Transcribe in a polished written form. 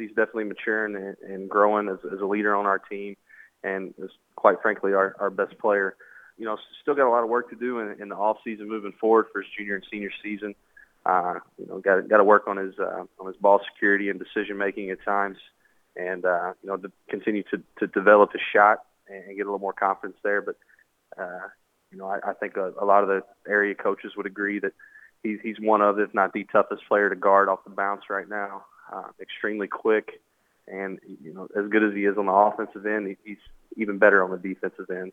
he's definitely maturing and growing as a leader on our team, and is quite frankly our best player. Still got a lot of work to do in the off season moving forward for his junior and senior season. Got to work on his ball security and decision making at times, and to continue to develop his shot and get a little more confidence there. But I think a lot of the area coaches would agree that he's one of, if not the toughest player to guard off the bounce right now. Extremely quick, and as good as he is on the offensive end, he's even better on the defensive end.